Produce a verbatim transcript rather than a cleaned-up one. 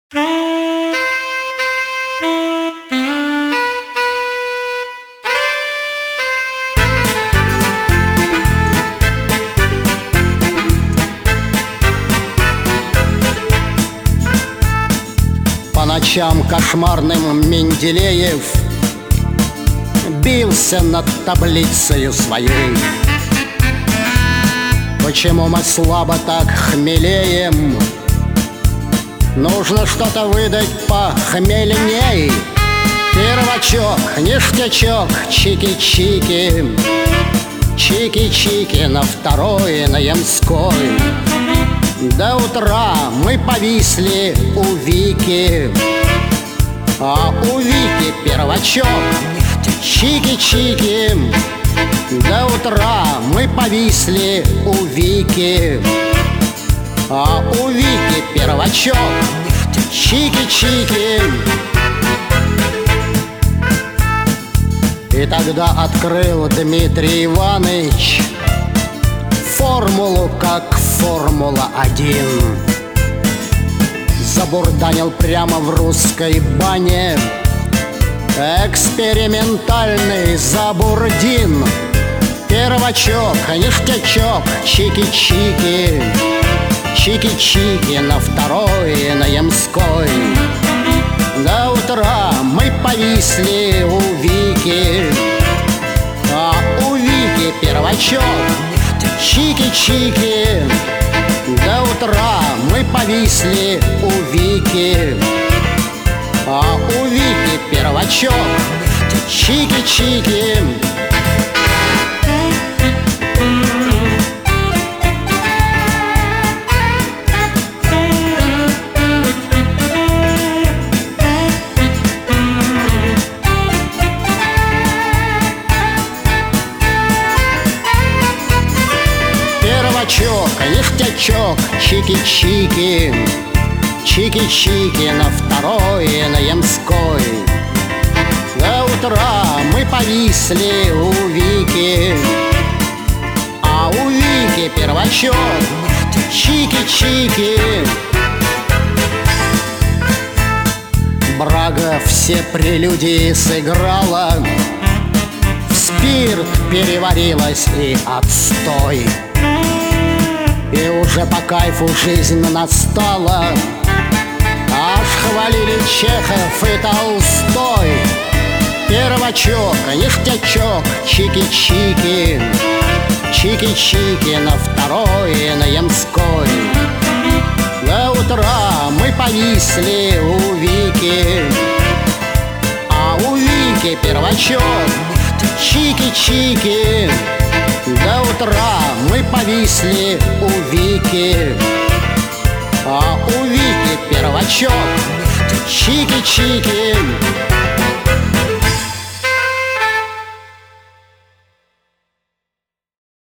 По ночам кошмарным Менделеев бился над таблицею своей. Почему мы слабо так хмелеем? Нужно что-то выдать похмельней. Первачок, ништячок, чики-чики, чики-чики на второй, на Ямской. До утра мы повисли у Вики, а у Вики первачок, чики-чики. До утра мы повисли у Вики, а у Вики первачок, чики-чики. И тогда открыл Дмитрий Иванович формулу, как формула один. Забурданил прямо в русской бане экспериментальный забурдин. Первачок, ништячок, чики-чики, чики-чики на второй, на Ямской. До утра мы повисли у Вики, а у Вики первачок, чики-чики. До утра мы повисли у Вики, а у Вики первачок, чики-чики. Первачок, ништячок, чики-чики, чики-чики на второй, на Ямской. До утра мы повисли у Вики, а у Вики первачок, чики-чики. Брага все прелюдии сыграла, в спирт переварилась и отстой. И уже по кайфу жизнь настала, аж хвалили Чехов и Толстой. Первачок, ништячок, чики-чики, чики-чики на второй, на Ямской. До утра мы повисли у Вики, а у Вики первачок, чики-чики. До утра мы повисли у Вики, а у Вики первачок, чики-чики.